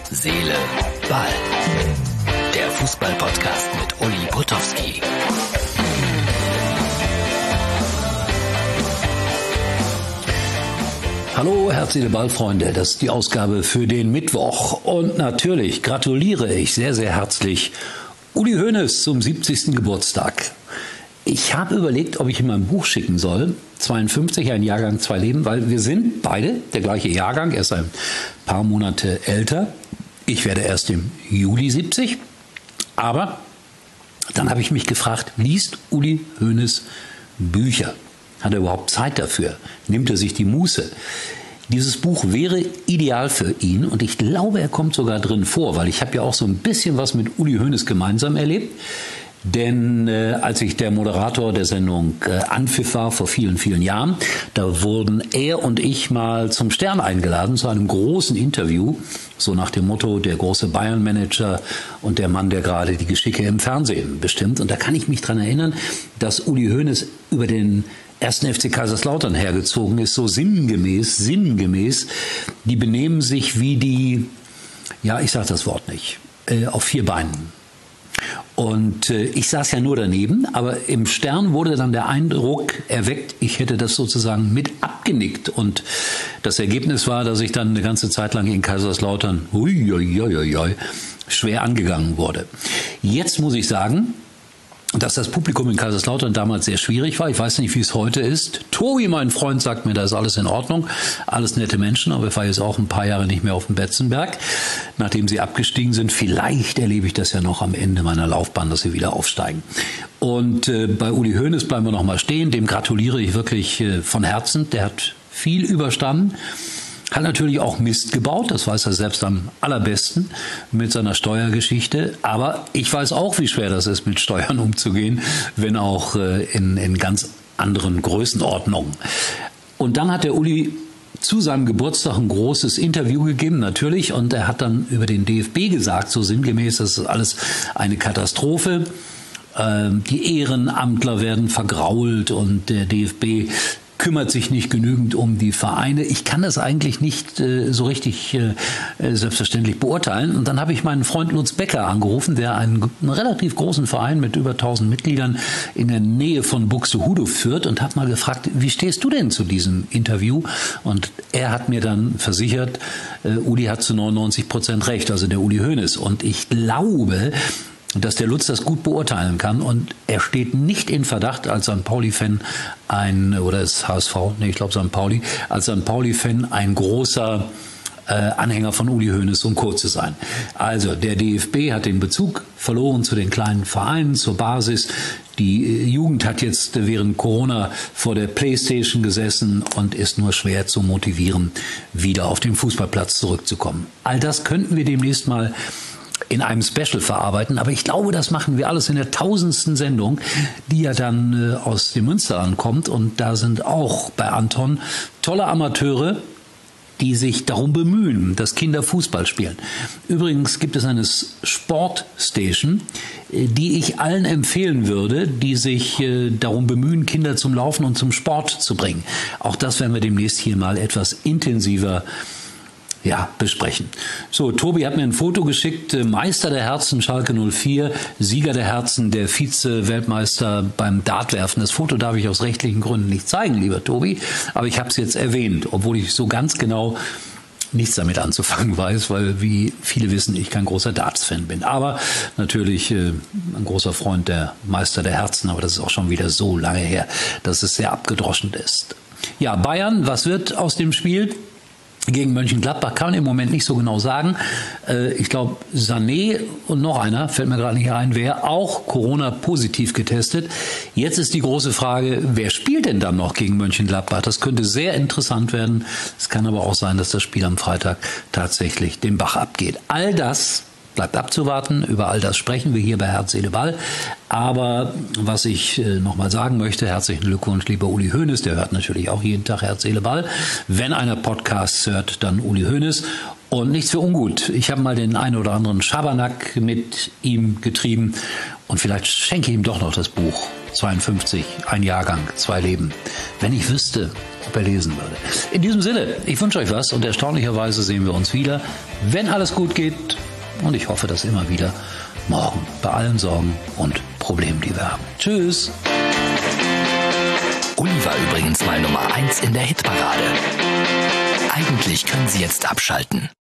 Seele, Ball. Der Fußball-Podcast mit Uli Potowski. Hallo, Herz, Seele, Ball, Freunde. Das ist die Ausgabe für den Mittwoch. Und natürlich gratuliere ich sehr, sehr herzlich Uli Hoeneß zum 70. Geburtstag. Ich habe überlegt, ob ich ihm mein Buch schicken soll. 52, ein Jahrgang, zwei Leben, weil wir sind beide der gleiche Jahrgang. Er ist ein paar Monate älter. Ich werde erst im Juli 70. Aber dann habe ich mich gefragt, liest Uli Hoeneß Bücher? Hat er überhaupt Zeit dafür? Nimmt er sich die Muße? Dieses Buch wäre ideal für ihn und ich glaube, er kommt sogar drin vor, weil ich habe ja auch so ein bisschen was mit Uli Hoeneß gemeinsam erlebt. Denn als ich der Moderator der Sendung Anpfiff war vor vielen, vielen Jahren, da wurden er und ich mal zum Stern eingeladen zu einem großen Interview, so nach dem Motto der große Bayern-Manager und der Mann, der gerade die Geschicke im Fernsehen bestimmt. Und da kann ich mich dran erinnern, dass Uli Hoeneß über den 1. FC Kaiserslautern hergezogen ist, so sinngemäß, die benehmen sich wie die, ja, ich sage das Wort nicht, auf vier Beinen. Und ich saß ja nur daneben, aber im Stern wurde dann der Eindruck erweckt, ich hätte das sozusagen mit abgenickt. Und das Ergebnis war, dass ich dann eine ganze Zeit lang in Kaiserslautern schwer angegangen wurde. Jetzt muss ich sagen, dass das Publikum in Kaiserslautern damals sehr schwierig war. Ich weiß nicht, wie es heute ist. Tobi, mein Freund, sagt mir, da ist alles in Ordnung. Alles nette Menschen, aber ich war jetzt auch ein paar Jahre nicht mehr auf dem Betzenberg. Nachdem sie abgestiegen sind, vielleicht erlebe ich das ja noch am Ende meiner Laufbahn, dass sie wieder aufsteigen. Und bei Uli Hoeneß bleiben wir noch mal stehen. Dem gratuliere ich wirklich von Herzen. Der hat viel überstanden. Hat natürlich auch Mist gebaut, das weiß er selbst am allerbesten mit seiner Steuergeschichte. Aber ich weiß auch, wie schwer das ist, mit Steuern umzugehen, wenn auch in ganz anderen Größenordnungen. Und dann hat der Uli zu seinem Geburtstag ein großes Interview gegeben, natürlich. Und er hat dann über den DFB gesagt, so sinngemäß, das ist alles eine Katastrophe. Die Ehrenamtler werden vergrault und der DFB kümmert sich nicht genügend um die Vereine. Ich kann das eigentlich nicht so richtig selbstverständlich beurteilen. Und dann habe ich meinen Freund Lutz Becker angerufen, der einen relativ großen Verein mit über 1000 Mitgliedern in der Nähe von Buxtehude führt und habe mal gefragt, wie stehst du denn zu diesem Interview? Und er hat mir dann versichert, Uli hat zu 99% recht, also der Uli Hoeneß. Und ich glaube, dass der Lutz das gut beurteilen kann und er steht nicht in Verdacht, als St. Pauli-Fan oder ist HSV, nee, ich glaube St. Pauli, als St. Pauli-Fan ein großer Anhänger von Uli Hoeneß und Co. zu sein. Also der DFB hat den Bezug verloren zu den kleinen Vereinen, zur Basis. Die Jugend hat jetzt während Corona vor der Playstation gesessen und ist nur schwer zu motivieren, wieder auf den Fußballplatz zurückzukommen. All das könnten wir demnächst mal in einem Special verarbeiten, aber ich glaube, das machen wir alles in der 1000. Sendung, die ja dann aus dem Münsterland kommt und da sind auch bei Anton tolle Amateure, die sich darum bemühen, dass Kinder Fußball spielen. Übrigens gibt es eine Sportstation, die ich allen empfehlen würde, die sich darum bemühen, Kinder zum Laufen und zum Sport zu bringen. Auch das werden wir demnächst hier mal etwas intensiver besprechen. So, Tobi hat mir ein Foto geschickt, Meister der Herzen, Schalke 04, Sieger der Herzen, der Vize-Weltmeister beim Dartwerfen. Das Foto darf ich aus rechtlichen Gründen nicht zeigen, lieber Tobi, aber ich habe es jetzt erwähnt, obwohl ich so ganz genau nichts damit anzufangen weiß, weil, wie viele wissen, ich kein großer Darts-Fan bin. Aber natürlich ein großer Freund der Meister der Herzen, aber das ist auch schon wieder so lange her, dass es sehr abgedroschen ist. Ja, Bayern, was wird aus dem Spiel gegen Mönchengladbach, kann man im Moment nicht so genau sagen. Ich glaube, Sané und noch einer, fällt mir gerade nicht ein, wer auch Corona-positiv getestet. Jetzt ist die große Frage, wer spielt denn dann noch gegen Mönchengladbach? Das könnte sehr interessant werden. Es kann aber auch sein, dass das Spiel am Freitag tatsächlich den Bach abgeht. All das bleibt abzuwarten. Über all das sprechen wir hier bei Herz, Seele, Ball. Aber was ich nochmal sagen möchte, herzlichen Glückwunsch, lieber Uli Hoeneß. Der hört natürlich auch jeden Tag Herz, Seele, Ball. Wenn einer Podcasts hört, dann Uli Hoeneß. Und nichts für ungut. Ich habe mal den einen oder anderen Schabernack mit ihm getrieben. Und vielleicht schenke ich ihm doch noch das Buch 52, ein Jahrgang, zwei Leben. Wenn ich wüsste, ob er lesen würde. In diesem Sinne, ich wünsche euch was und erstaunlicherweise sehen wir uns wieder, wenn alles gut geht, und ich hoffe, dass immer wieder, morgen bei allen Sorgen und Problemen, die wir haben. Tschüss! Uli war übrigens mal Nummer 1 in der Hitparade. Eigentlich können Sie jetzt abschalten.